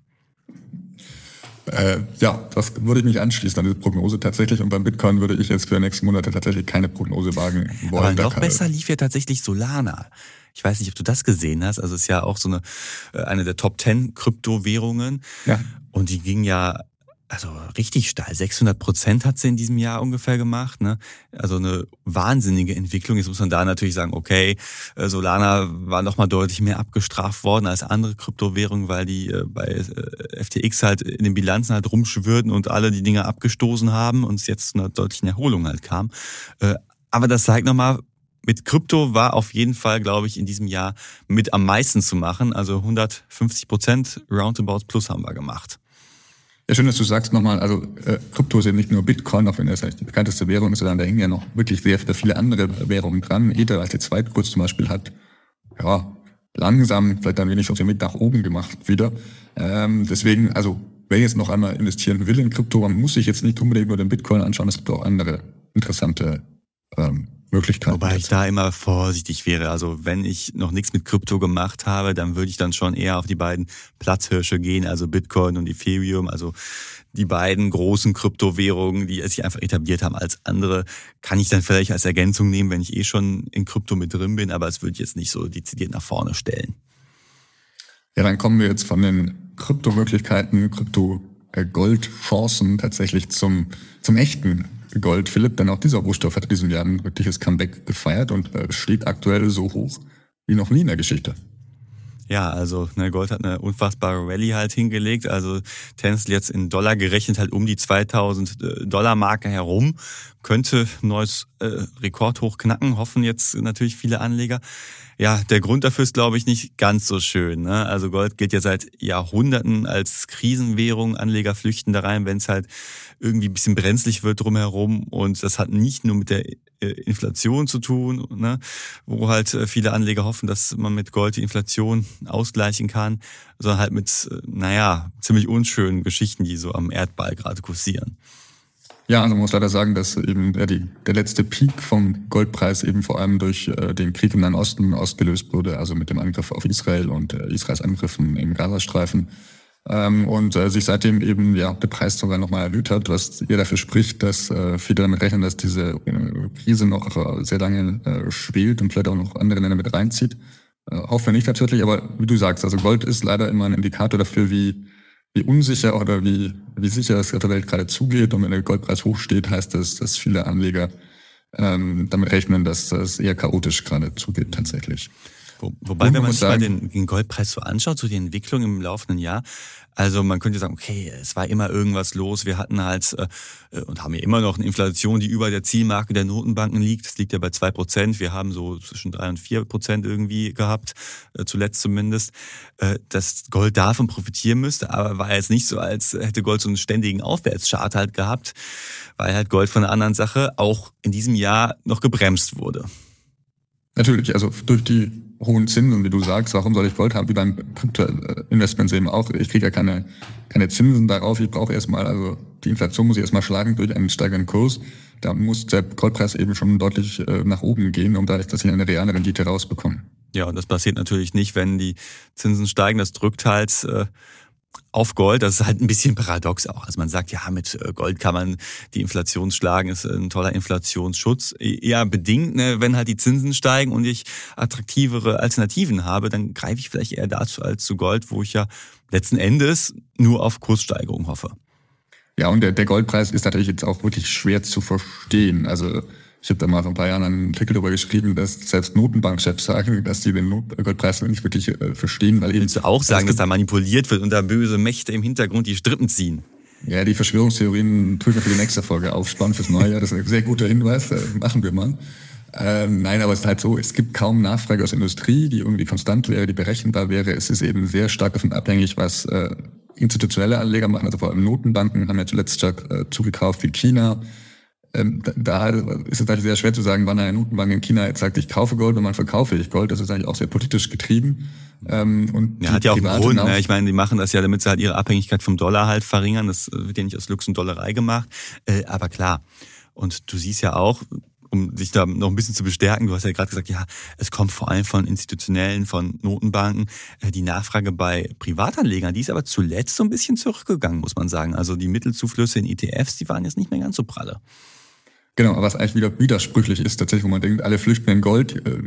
Äh, ja, das würde ich mich anschließen an diese Prognose tatsächlich. Und beim Bitcoin würde ich jetzt für die nächsten Monate tatsächlich keine Prognose wagen wollen. Aber noch besser lief ja tatsächlich Solana. Ich weiß nicht, ob du das gesehen hast. Also es ist ja auch so eine eine der Top zehn Kryptowährungen. Ja. Und die ging ja also richtig steil. sechshundert Prozent hat sie in diesem Jahr ungefähr gemacht. Ne? Also eine wahnsinnige Entwicklung. Jetzt muss man da natürlich sagen, okay, Solana war noch mal deutlich mehr abgestraft worden als andere Kryptowährungen, weil die bei F T X halt in den Bilanzen halt rumschwirrten und alle die Dinger abgestoßen haben und es jetzt zu einer deutlichen Erholung halt kam. Aber das zeigt nochmal, mit Krypto war auf jeden Fall, glaube ich, in diesem Jahr mit am meisten zu machen. Also hundertfünfzig Prozent Roundabout plus haben wir gemacht. Ja, schön, dass du sagst nochmal, also äh, Krypto ist ja nicht nur Bitcoin, auch wenn das eigentlich die bekannteste Währung ist, sondern da hängen ja noch wirklich sehr viele andere Währungen dran. Ether als die zweitgrößte zum Beispiel hat, ja, langsam vielleicht ein wenig auf den Weg nach oben gemacht wieder. Ähm, deswegen, also wer jetzt noch einmal investieren will in Krypto, man muss sich jetzt nicht unbedingt nur den Bitcoin anschauen, es gibt auch andere interessante ähm, Möglichkeiten. Wobei ich da immer vorsichtig wäre. Also wenn ich noch nichts mit Krypto gemacht habe, dann würde ich dann schon eher auf die beiden Platzhirsche gehen, also Bitcoin und Ethereum, also die beiden großen Kryptowährungen, die sich einfach etabliert haben als andere, kann ich dann vielleicht als Ergänzung nehmen, wenn ich eh schon in Krypto mit drin bin, aber es würde ich jetzt nicht so dezidiert nach vorne stellen. Ja, dann kommen wir jetzt von den Kryptomöglichkeiten, Krypto-Gold-Chancen tatsächlich zum, zum echten Gold. Philipp, denn auch dieser Rohstoff hat in diesem Jahr ein wirkliches Comeback gefeiert und steht aktuell so hoch wie noch nie in der Geschichte. Ja, also ne, Gold hat eine unfassbare Rallye halt hingelegt, also tänzelt jetzt in Dollar gerechnet halt um die zweitausend Dollar Marke herum, könnte ein neues äh, Rekordhoch knacken, hoffen jetzt natürlich viele Anleger. Ja, der Grund dafür ist, glaube ich, nicht ganz so schön. Ne? Also Gold gilt ja seit Jahrhunderten als Krisenwährung. Anleger flüchten da rein, wenn es halt irgendwie ein bisschen brenzlig wird drumherum. Und das hat nicht nur mit der Inflation zu tun, ne? Wo halt viele Anleger hoffen, dass man mit Gold die Inflation ausgleichen kann, sondern halt mit, naja, ziemlich unschönen Geschichten, die so am Erdball gerade kursieren. Ja, also man muss leider sagen, dass eben ja, die, der letzte Peak vom Goldpreis eben vor allem durch äh, den Krieg im Nahen Osten ausgelöst wurde, also mit dem Angriff auf Israel und äh, Israels Angriffen im Gazastreifen. Ähm, und äh, sich seitdem eben ja der Preis sogar nochmal erhöht hat, was eher dafür spricht, dass äh, viele damit rechnen, dass diese äh, Krise noch äh, sehr lange äh, schwelt und vielleicht auch noch andere Länder mit reinzieht. Äh, hoffen wir nicht natürlich, aber wie du sagst, also Gold ist leider immer ein Indikator dafür, wie wie unsicher oder wie wie sicher es auf der Welt gerade zugeht. Und wenn der Goldpreis hoch steht, heißt das, dass viele Anleger ähm, damit rechnen, dass das eher chaotisch gerade zugeht tatsächlich. Wo, wobei, wenn man sich mal den, den Goldpreis so anschaut, so die Entwicklung im laufenden Jahr, also man könnte sagen, okay, es war immer irgendwas los, wir hatten halt äh, und haben ja immer noch eine Inflation, die über der Zielmarke der Notenbanken liegt, das liegt ja bei zwei Prozent, wir haben so zwischen drei und vier Prozent irgendwie gehabt, äh, zuletzt zumindest, äh, dass Gold davon profitieren müsste, aber war jetzt nicht so, als hätte Gold so einen ständigen Aufwärtschart halt gehabt, weil halt Gold von einer anderen Sache auch in diesem Jahr noch gebremst wurde. Natürlich, also durch die hohen Zinsen, wie du sagst, warum soll ich Gold haben, wie beim Krypto-Investments eben auch. Ich kriege ja keine, keine Zinsen darauf, ich brauche erstmal, also die Inflation muss ich erstmal schlagen durch einen steigenden Kurs. Da muss der Goldpreis eben schon deutlich äh, nach oben gehen, um dadurch, dass ich eine reale Rendite rausbekomme. Ja, und das passiert natürlich nicht, wenn die Zinsen steigen, das drückt halt äh, auf Gold, das ist halt ein bisschen paradox auch. Also man sagt, ja, mit Gold kann man die Inflation schlagen, ist ein toller Inflationsschutz. Eher bedingt, ne, wenn halt die Zinsen steigen und ich attraktivere Alternativen habe, dann greife ich vielleicht eher dazu als zu Gold, wo ich ja letzten Endes nur auf Kurssteigerung hoffe. Ja, und der, der Goldpreis ist natürlich jetzt auch wirklich schwer zu verstehen. Also ich habe da mal vor ein paar Jahren einen Artikel darüber geschrieben, dass selbst Notenbankchefs sagen, dass die den Not- Goldpreis nicht wirklich äh, verstehen. Weil eben, willst du auch sagen, dass da manipuliert wird und da böse Mächte im Hintergrund die Strippen ziehen? Ja, die Verschwörungstheorien tun wir für die nächste Folge aufsparen fürs neue Jahr. Das ist ein sehr guter Hinweis, äh, machen wir mal. Ähm, nein, aber es ist halt so, es gibt kaum Nachfrage aus der Industrie, die irgendwie konstant wäre, die berechenbar wäre. Es ist eben sehr stark davon abhängig, was äh, institutionelle Anleger machen. Also vor allem Notenbanken haben ja zuletzt stark äh, zugekauft wie China. Ähm, da ist es eigentlich sehr schwer zu sagen, wann eine Notenbank in China jetzt sagt, ich kaufe Gold und wann verkaufe ich Gold. Das ist eigentlich auch sehr politisch getrieben. Ähm, und ja, hat ja auch einen Grund. Ne? Ich meine, die machen das ja, damit sie halt ihre Abhängigkeit vom Dollar halt verringern. Das wird ja nicht aus Luxendollerei gemacht. Äh, aber klar. Und du siehst ja auch, um dich da noch ein bisschen zu bestärken, du hast ja gerade gesagt, ja, es kommt vor allem von Institutionellen, von Notenbanken. Die Nachfrage bei Privatanlegern, die ist aber zuletzt so ein bisschen zurückgegangen, muss man sagen. Also die Mittelzuflüsse in E T Fs, die waren jetzt nicht mehr ganz so pralle. Genau, was eigentlich wieder widersprüchlich ist, tatsächlich, wo man denkt, alle flüchten in Gold. Äh,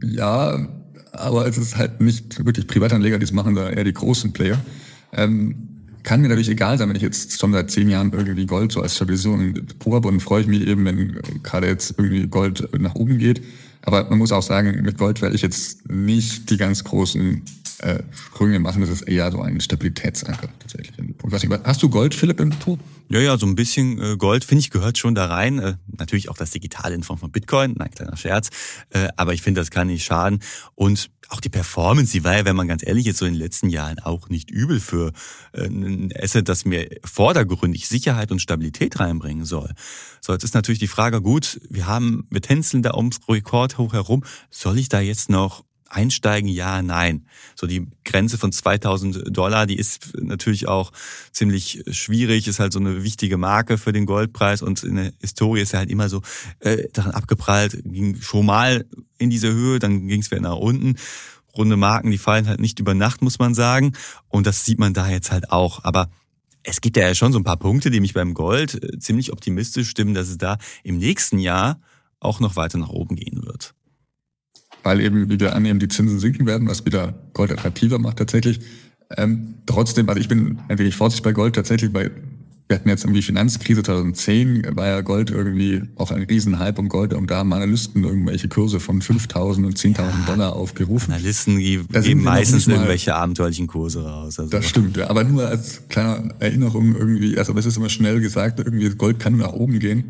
ja, aber es ist halt nicht wirklich Privatanleger, die es machen, sondern eher die großen Player. Ähm, kann mir dadurch egal sein, wenn ich jetzt schon seit zehn Jahren irgendwie Gold so als Stabilisierung habe, und freue ich mich eben, wenn gerade jetzt irgendwie Gold nach oben geht. Aber man muss auch sagen, mit Gold werde ich jetzt nicht die ganz großen äh, Sprünge machen. Das ist eher so ein Stabilitätsanker tatsächlich. Hast du Gold, Philipp, im Depot? Ja, ja, so ein bisschen äh, Gold, finde ich, gehört schon da rein. Äh, natürlich auch das Digitale in Form von Bitcoin, nein, kleiner Scherz. Äh, aber ich finde, das kann nicht schaden. Und auch die Performance, die war ja, wenn man ganz ehrlich ist, so in den letzten Jahren auch nicht übel für äh, ein Asset, das mir vordergründig Sicherheit und Stabilität reinbringen soll. So, jetzt ist natürlich die Frage, gut, wir haben, wir tänzeln da ums Rekordhoch herum. Soll ich da jetzt noch Einsteigen, ja, nein. So die Grenze von zweitausend Dollar, die ist natürlich auch ziemlich schwierig, ist halt so eine wichtige Marke für den Goldpreis und in der Historie ist er halt immer so äh, daran abgeprallt, ging schon mal in diese Höhe, dann ging es wieder nach unten. Runde Marken, die fallen halt nicht über Nacht, muss man sagen. Und das sieht man da jetzt halt auch. Aber es gibt ja schon so ein paar Punkte, die mich beim Gold ziemlich optimistisch stimmen, dass es da im nächsten Jahr auch noch weiter nach oben gehen wird. Weil eben, wie wir annehmen, die Zinsen sinken werden, was wieder Gold attraktiver macht tatsächlich. Ähm, trotzdem, also ich bin ein wenig vorsichtig bei Gold tatsächlich, weil wir hatten jetzt irgendwie Finanzkrise zweitausendzehn, war ja Gold irgendwie auch ein Riesenhype um Gold und da haben Analysten irgendwelche Kurse von fünftausend und zehntausend ja, Dollar aufgerufen. Analysten geben meistens irgendwelche abenteuerlichen Kurse raus. Also das stimmt, ja, aber nur als kleine Erinnerung irgendwie, also das ist immer schnell gesagt, irgendwie Gold kann nur nach oben gehen.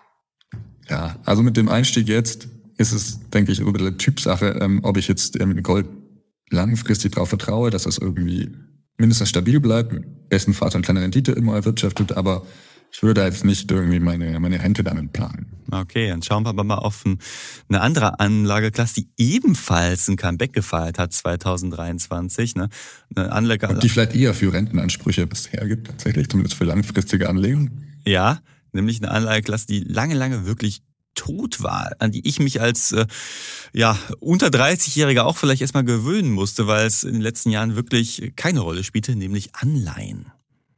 Ja, also mit dem Einstieg jetzt ist es, denke ich, über die Typsache, ähm, ob ich jetzt ähm, Gold langfristig darauf vertraue, dass das irgendwie mindestens stabil bleibt, bestenfalls eine kleine Rendite immer erwirtschaftet, aber ich würde da jetzt nicht irgendwie meine, meine Rente damit planen. Okay, dann schauen wir aber mal auf ein, eine andere Anlageklasse, die ebenfalls ein Comeback gefeiert hat zweitausenddreiundzwanzig. Ne? Eine Anlage, und die vielleicht eher für Rentenansprüche bisher gibt, tatsächlich, zumindest für langfristige Anleger. Ja, nämlich eine Anlageklasse, die lange, lange wirklich tot war, an die ich mich als äh, ja unter dreißigjähriger auch vielleicht erstmal gewöhnen musste, weil es in den letzten Jahren wirklich keine Rolle spielte, nämlich Anleihen.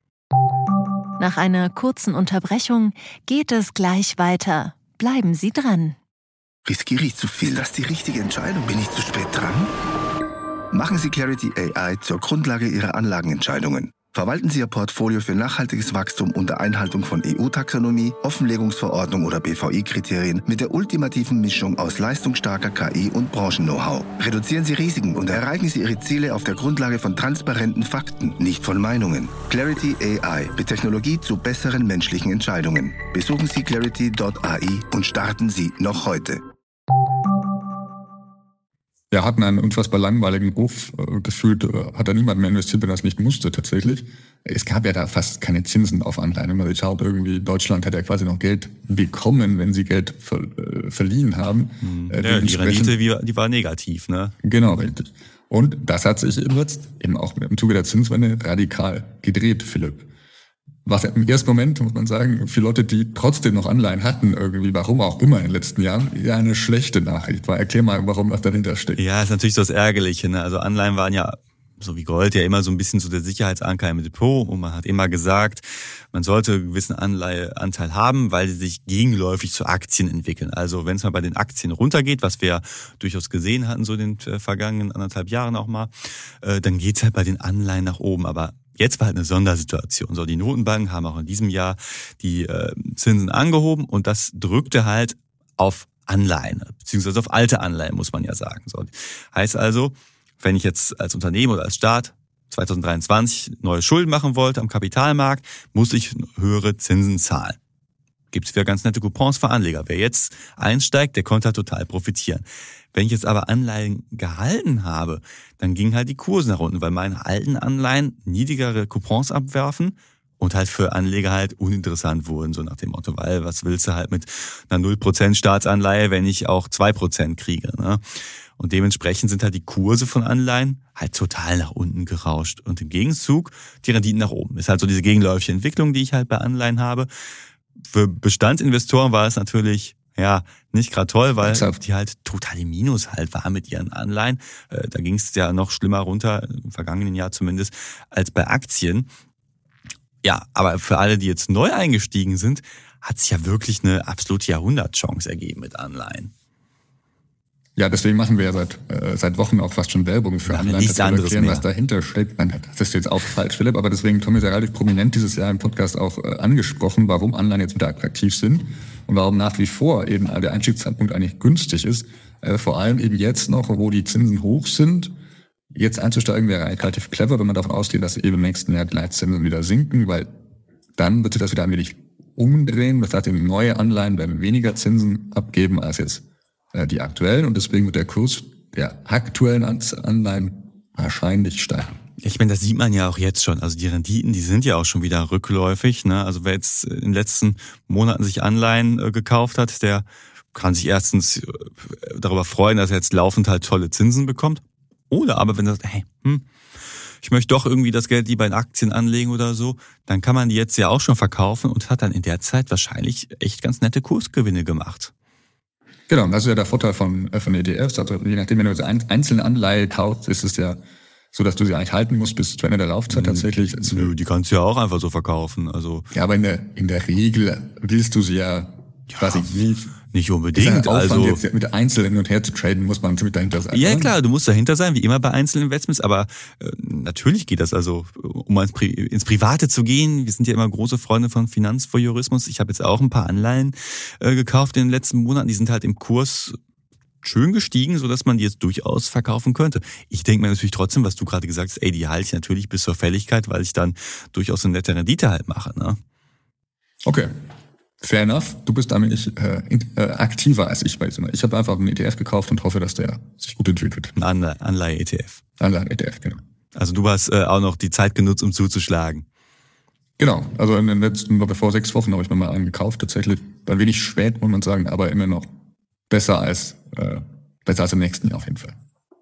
Nach einer kurzen Unterbrechung geht es gleich weiter. Bleiben Sie dran. Riskiere ich zu viel? Das ist die richtige Entscheidung. Bin ich zu spät dran? Machen Sie Clarity A I zur Grundlage Ihrer Anlagenentscheidungen. Verwalten Sie Ihr Portfolio für nachhaltiges Wachstum unter Einhaltung von E U-Taxonomie, Offenlegungsverordnung oder B V I-Kriterien mit der ultimativen Mischung aus leistungsstarker K I und Branchen-Know-how. Reduzieren Sie Risiken und erreichen Sie Ihre Ziele auf der Grundlage von transparenten Fakten, nicht von Meinungen. Clarity A I, mit Technologie zu besseren menschlichen Entscheidungen. Besuchen Sie clarity Punkt A I und starten Sie noch heute. Wir hatten einen unfassbar langweiligen Ruf. Äh, gefühlt äh, hat da niemand mehr investiert, wenn er das nicht musste tatsächlich. Es gab ja da fast keine Zinsen auf Anleihen. Wenn man sich schaut, irgendwie Deutschland hat ja quasi noch Geld bekommen, wenn sie Geld ver, äh, verliehen haben. Hm. Äh, ja, die Rendite, die, die war negativ, ne? Genau, richtig. Und das hat sich jetzt eben auch im Zuge der Zinswende radikal gedreht, Philipp. Was im ersten Moment, muss man sagen, für Leute, die trotzdem noch Anleihen hatten, irgendwie, warum auch immer in den letzten Jahren, ja eine schlechte Nachricht war. Erklär mal, warum was dahinter steckt. Ja, ist natürlich so das Ärgerliche, ne? Also Anleihen waren ja, so wie Gold, ja immer so ein bisschen so der Sicherheitsanker im Depot und man hat immer gesagt, man sollte einen gewissen Anleiheanteil haben, weil sie sich gegenläufig zu Aktien entwickeln. Also wenn es mal bei den Aktien runtergeht, was wir durchaus gesehen hatten, so in den vergangenen anderthalb Jahren auch mal, dann geht's halt bei den Anleihen nach oben. Aber jetzt war halt eine Sondersituation. So, die Notenbanken haben auch in diesem Jahr die äh, Zinsen angehoben und das drückte halt auf Anleihen, beziehungsweise auf alte Anleihen, muss man ja sagen. So, heißt also, wenn ich jetzt als Unternehmen oder als Staat zweitausenddreiundzwanzig neue Schulden machen wollte am Kapitalmarkt, muss ich höhere Zinsen zahlen. Gibt es wieder ganz nette Coupons für Anleger. Wer jetzt einsteigt, der konnte halt total profitieren. Wenn ich jetzt aber Anleihen gehalten habe, dann gingen halt die Kurse nach unten, weil meine alten Anleihen niedrigere Coupons abwerfen und halt für Anleger halt uninteressant wurden, so nach dem Motto, weil was willst du halt mit einer null Prozent Staatsanleihe, wenn ich auch zwei Prozent kriege, ne? Und dementsprechend sind halt die Kurse von Anleihen halt total nach unten gerauscht und im Gegenzug die Renditen nach oben. Ist halt so diese gegenläufige Entwicklung, die ich halt bei Anleihen habe. Für Bestandsinvestoren war es natürlich ja nicht gerade toll, weil die halt total im Minus halt waren mit ihren Anleihen. Da ging es ja noch schlimmer runter, im vergangenen Jahr zumindest, als bei Aktien. Ja, aber für alle, die jetzt neu eingestiegen sind, hat sich ja wirklich eine absolute Jahrhundertchance ergeben mit Anleihen. Ja, deswegen machen wir ja seit, äh, seit Wochen auch fast schon Werbung für Anleihen, nichts anderes erklären, mehr. was dahinter steckt. Nein, das ist jetzt auch falsch, Philipp, aber deswegen Tom ist ja relativ prominent dieses Jahr im Podcast auch äh, angesprochen, warum Anleihen jetzt wieder attraktiv sind und warum nach wie vor eben der Einstiegszeitpunkt eigentlich günstig ist. Äh, vor allem eben jetzt noch, wo die Zinsen hoch sind. Jetzt einzusteigen wäre eigentlich relativ clever, wenn man davon ausgeht, dass eben im nächsten Jahr die Leitzinsen wieder sinken, weil dann wird sich das wieder ein wenig umdrehen. Das heißt, eben neue Anleihen werden weniger Zinsen abgeben als jetzt die aktuellen und deswegen wird der Kurs der aktuellen Anleihen wahrscheinlich steigen. Ich meine, das sieht man ja auch jetzt schon. Also die Renditen, die sind ja auch schon wieder rückläufig, ne? Also wer jetzt in den letzten Monaten sich Anleihen äh, gekauft hat, der kann sich erstens darüber freuen, dass er jetzt laufend halt tolle Zinsen bekommt. Oder aber wenn er sagt, hey, hm, ich möchte doch irgendwie das Geld lieber in Aktien anlegen oder so, dann kann man die jetzt ja auch schon verkaufen und hat dann in der Zeit wahrscheinlich echt ganz nette Kursgewinne gemacht. Genau, das ist ja der Vorteil von, von E T Fs. Also je nachdem, wenn du eine einzelne Anleihe kaufst, ist es ja so, dass du sie eigentlich halten musst bis zu Ende der Laufzeit tatsächlich. Also, Nö, die kannst du ja auch einfach so verkaufen. Also ja, aber in der, in der Regel willst du sie ja, quasi nie. Nicht unbedingt. Also jetzt mit Einzel hin und her zu traden, muss man ziemlich dahinter sein. Ja klar, du musst dahinter sein, wie immer bei Einzelinvestments, aber äh, natürlich geht das also, um ins, Pri- ins Private zu gehen. Wir sind ja immer große Freunde von Finanzvoyeurismus. Ich habe jetzt auch ein paar Anleihen äh, gekauft in den letzten Monaten. Die sind halt im Kurs schön gestiegen, sodass man die jetzt durchaus verkaufen könnte. Ich denke mir natürlich trotzdem, was du gerade gesagt hast, ey, die halte ich natürlich bis zur Fälligkeit, weil ich dann durchaus eine nette Rendite halt mache. Ne? Okay. Fair enough. Du bist damit nicht äh, äh, aktiver als ich bei diesem. Ich habe einfach einen E T F gekauft und hoffe, dass der sich gut entwickelt. Ein Anle- Anleihe-E T F. Anleihen-E T F, genau. Also du hast äh, auch noch die Zeit genutzt, um zuzuschlagen. Genau. Also in den letzten, vor sechs Wochen habe ich mir mal einen gekauft. Tatsächlich ein wenig spät, muss man sagen, aber immer noch besser als äh, besser als im nächsten Jahr auf jeden Fall.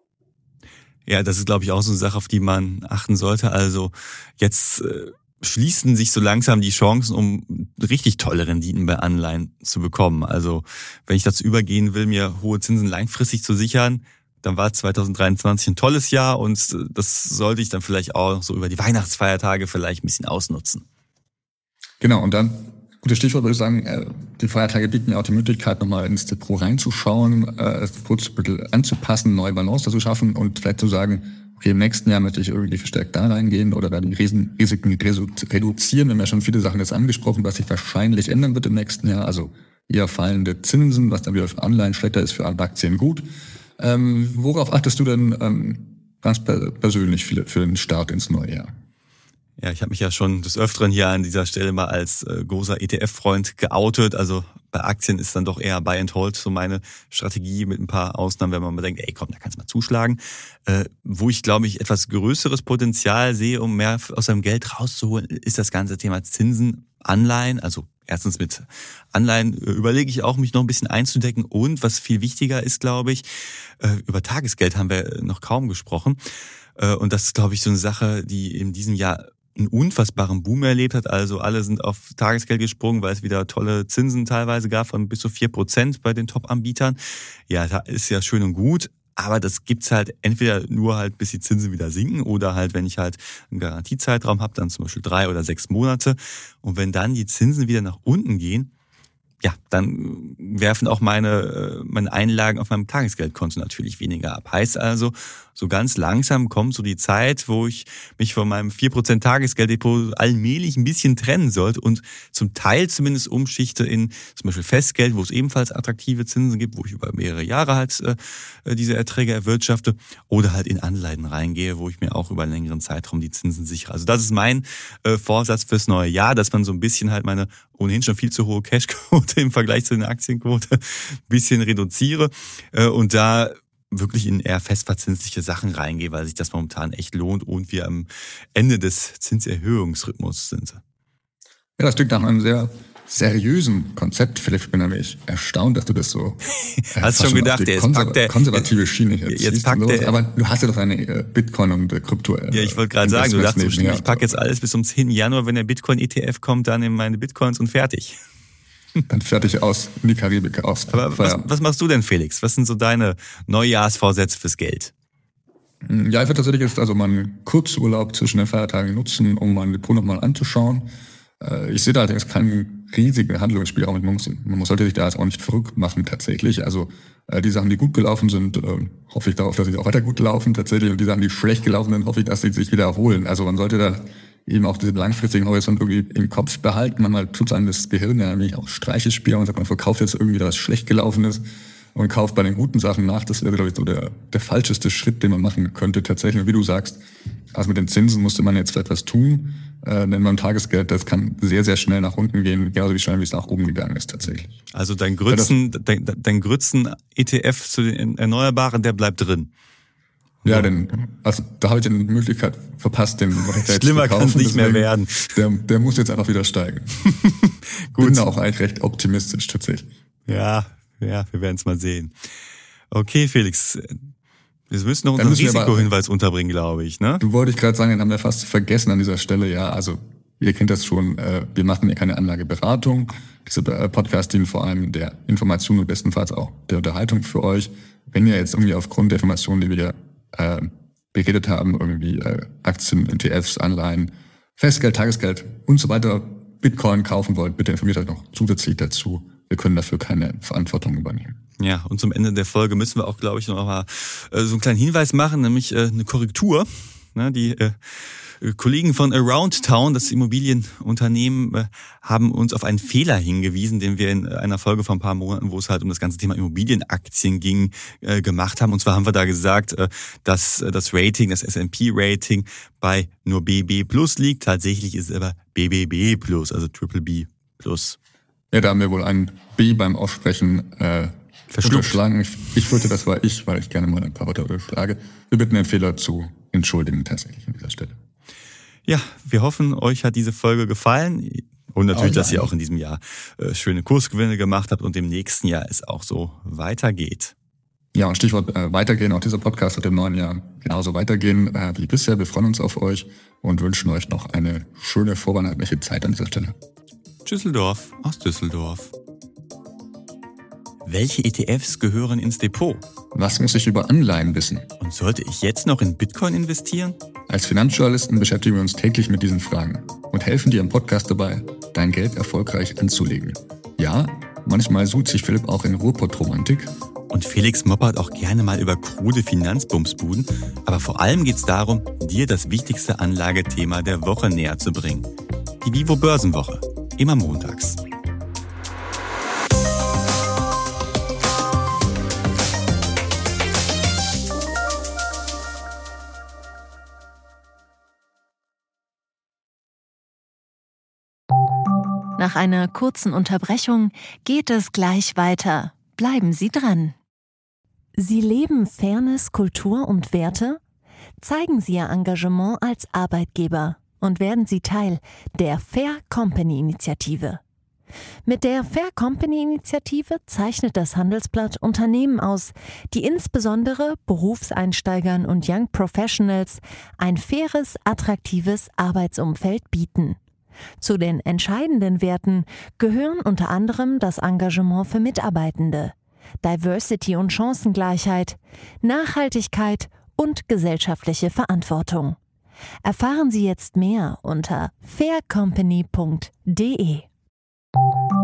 Ja, das ist, glaube ich, auch so eine Sache, auf die man achten sollte. Also jetzt äh, schließen sich so langsam die Chancen, um richtig tolle Renditen bei Anleihen zu bekommen. Also wenn ich dazu übergehen will, mir hohe Zinsen langfristig zu sichern, dann war zwanzig dreiundzwanzig ein tolles Jahr und das sollte ich dann vielleicht auch so über die Weihnachtsfeiertage vielleicht ein bisschen ausnutzen. Genau, und dann, gutes Stichwort würde ich sagen, die Feiertage bieten ja auch die Möglichkeit, nochmal ins Depot reinzuschauen, das kurz ein bisschen anzupassen, neue Balance zu schaffen und vielleicht zu sagen, okay, im nächsten Jahr möchte ich irgendwie verstärkt da reingehen oder da die Risiken reduzieren. Wir haben ja schon viele Sachen jetzt angesprochen, was sich wahrscheinlich ändern wird im nächsten Jahr. Also eher fallende Zinsen, was dann wieder für Anleihen schlechter ist, für Aktien gut. Ähm, worauf achtest du denn ähm, ganz per- persönlich für, für den Start ins neue Jahr? Ja, ich habe mich ja schon des Öfteren hier an dieser Stelle mal als äh, großer E T F-Freund geoutet. Also bei Aktien ist dann doch eher Buy and Hold so meine Strategie mit ein paar Ausnahmen, wenn man mal denkt, ey komm, da kannst du mal zuschlagen. Äh, wo ich, glaube ich, etwas größeres Potenzial sehe, um mehr aus seinem Geld rauszuholen, ist das ganze Thema Zinsen, Anleihen. Also erstens mit Anleihen äh, überlege ich auch, mich noch ein bisschen einzudecken. Und was viel wichtiger ist, glaube ich, äh, über Tagesgeld haben wir noch kaum gesprochen. Äh, und das ist, glaube ich, so eine Sache, die in diesem Jahr einen unfassbaren Boom erlebt hat. Also alle sind auf Tagesgeld gesprungen, weil es wieder tolle Zinsen teilweise gab von bis zu vier Prozent bei den Top-Anbietern. Ja, das ist ja schön und gut, aber das gibt's halt entweder nur halt, bis die Zinsen wieder sinken oder halt, wenn ich halt einen Garantiezeitraum habe, dann zum Beispiel drei oder sechs Monate. Und wenn dann die Zinsen wieder nach unten gehen, ja, dann werfen auch meine, meine Einlagen auf meinem Tagesgeldkonto natürlich weniger ab. Heißt also, so ganz langsam kommt so die Zeit, wo ich mich von meinem vier Prozent Tagesgelddepot allmählich ein bisschen trennen sollte und zum Teil zumindest umschichte in zum Beispiel Festgeld, wo es ebenfalls attraktive Zinsen gibt, wo ich über mehrere Jahre halt äh, diese Erträge erwirtschafte, oder halt in Anleihen reingehe, wo ich mir auch über einen längeren Zeitraum die Zinsen sichere. Also das ist mein äh, Vorsatz fürs neue Jahr, dass man so ein bisschen halt meine ohnehin schon viel zu hohe Cashquote im Vergleich zu der Aktienquote ein bisschen reduziere äh, und da wirklich in eher festverzinsliche Sachen reingehe, weil sich das momentan echt lohnt und wir am Ende des Zinserhöhungsrhythmus sind. Ja, das klingt nach einem sehr seriösen Konzept, Philipp. Ich bin nämlich erstaunt, dass du das so äh, hast schon gedacht, der konser- packt der konservative Schiene jetzt, jetzt packt der, aber du hast ja doch eine äh, Bitcoin und äh, Krypto. Äh, ja, ich wollte gerade sagen, du dachtest bestimmt, ich packe jetzt alles bis zum zehnten Januar, wenn der Bitcoin-E T F kommt, dann in meine Bitcoins und fertig. Dann fertig aus, in die Karibik aus. Aber was, was machst du denn, Felix? Was sind so deine Neujahrsvorsätze fürs Geld? Ja, ich werde tatsächlich jetzt also meinen Kurzurlaub zwischen den Feiertagen nutzen, um mein Depot nochmal anzuschauen. Ich sehe da allerdings keinen riesigen Handlungsspielraum. Man, muss, man sollte sich da jetzt auch nicht verrückt machen tatsächlich. Also die Sachen, die gut gelaufen sind, hoffe ich darauf, dass sie auch weiter gut laufen tatsächlich. Und die Sachen, die schlecht gelaufen sind, hoffe ich, dass sie sich wieder erholen. Also man sollte da eben auch diesen langfristigen Horizont irgendwie im Kopf behalten. Manchmal tut einem das Gehirn ja nämlich auch Streiche spielen und sagt, man verkauft jetzt irgendwie, was schlecht gelaufen ist und kauft bei den guten Sachen nach. Das wäre, glaube ich, so der, der falscheste Schritt, den man machen könnte tatsächlich. Und wie du sagst, also mit den Zinsen musste man jetzt etwas tun, äh, denn beim Tagesgeld, das kann sehr, sehr schnell nach unten gehen, genauso wie schnell, wie es nach oben gegangen ist tatsächlich. Also dein Grützen, ja, dein, dein Grützen-E T F zu den Erneuerbaren, der bleibt drin. Ja, denn also da habe ich die Möglichkeit verpasst, den Schlimmer kann es nicht mehr werden. Der, der muss jetzt einfach wieder steigen. Gut. Bin da auch eigentlich recht optimistisch tatsächlich. Ja, Ja, wir werden es mal sehen. Okay, Felix, wir müssen noch Dann unseren müssen wir aber- Risikohinweis unterbringen, glaube ich, ne? Du wollte ich gerade sagen, den haben wir fast vergessen an dieser Stelle. Ja, also ihr kennt das schon, äh, wir machen hier keine Anlageberatung. Diese äh, Podcasts dienen vor allem der Information und bestenfalls auch der Unterhaltung für euch. Wenn ihr jetzt irgendwie aufgrund der Informationen, die wir hier äh, beredet haben, irgendwie äh, Aktien, E T Fs, Anleihen, Festgeld, Tagesgeld und so weiter, Bitcoin kaufen wollt, bitte informiert euch noch zusätzlich dazu. Wir können dafür keine Verantwortung übernehmen. Ja, und zum Ende der Folge müssen wir auch, glaube ich, noch mal äh, so einen kleinen Hinweis machen, nämlich äh, eine Korrektur. Ne, die äh, Kollegen von Around Town, das Immobilienunternehmen, äh, haben uns auf einen Fehler hingewiesen, den wir in einer Folge vor ein paar Monaten, wo es halt um das ganze Thema Immobilienaktien ging, äh, gemacht haben. Und zwar haben wir da gesagt, äh, dass äh, das Rating, das S and P-Rating bei nur B B plus liegt. Tatsächlich ist es aber B B B plus, also Triple B plus. Ja, da haben wir wohl ein B beim Aussprechen äh, Verschluckt. unterschlagen. Ich, ich fürchte, das war ich, weil ich gerne mal ein paar Wörter überschlage. Wir bitten den Fehler zu entschuldigen tatsächlich an dieser Stelle. Ja, wir hoffen, euch hat diese Folge gefallen und natürlich, Oh dass ihr nein. auch in diesem Jahr äh, schöne Kursgewinne gemacht habt und im nächsten Jahr es auch so weitergeht. Ja, und Stichwort äh, weitergehen. Auch dieser Podcast wird im neuen Jahr genauso weitergehen äh, wie bisher. Wir freuen uns auf euch und wünschen euch noch eine schöne vorweihnachtliche Zeit an dieser Stelle. Düsseldorf aus Düsseldorf. Welche E T Fs gehören ins Depot? Was muss ich über Anleihen wissen? Und sollte ich jetzt noch in Bitcoin investieren? Als Finanzjournalisten beschäftigen wir uns täglich mit diesen Fragen und helfen dir im Podcast dabei, dein Geld erfolgreich anzulegen. Ja, manchmal sucht sich Philipp auch in Ruhrpott-Romantik. Und Felix moppert auch gerne mal über krude Finanzbumsbuden, aber vor allem geht es darum, dir das wichtigste Anlagethema der Woche näher zu bringen. Die Vivo Börsenwoche, immer montags. Nach einer kurzen Unterbrechung geht es gleich weiter. Bleiben Sie dran. Sie leben Fairness, Kultur und Werte? Zeigen Sie Ihr Engagement als Arbeitgeber und werden Sie Teil der Fair Company Initiative. Mit der Fair Company Initiative zeichnet das Handelsblatt Unternehmen aus, die insbesondere Berufseinsteigern und Young Professionals ein faires, attraktives Arbeitsumfeld bieten. Zu den entscheidenden Werten gehören unter anderem das Engagement für Mitarbeitende, Diversity und Chancengleichheit, Nachhaltigkeit und gesellschaftliche Verantwortung. Erfahren Sie jetzt mehr unter fair company punkt de.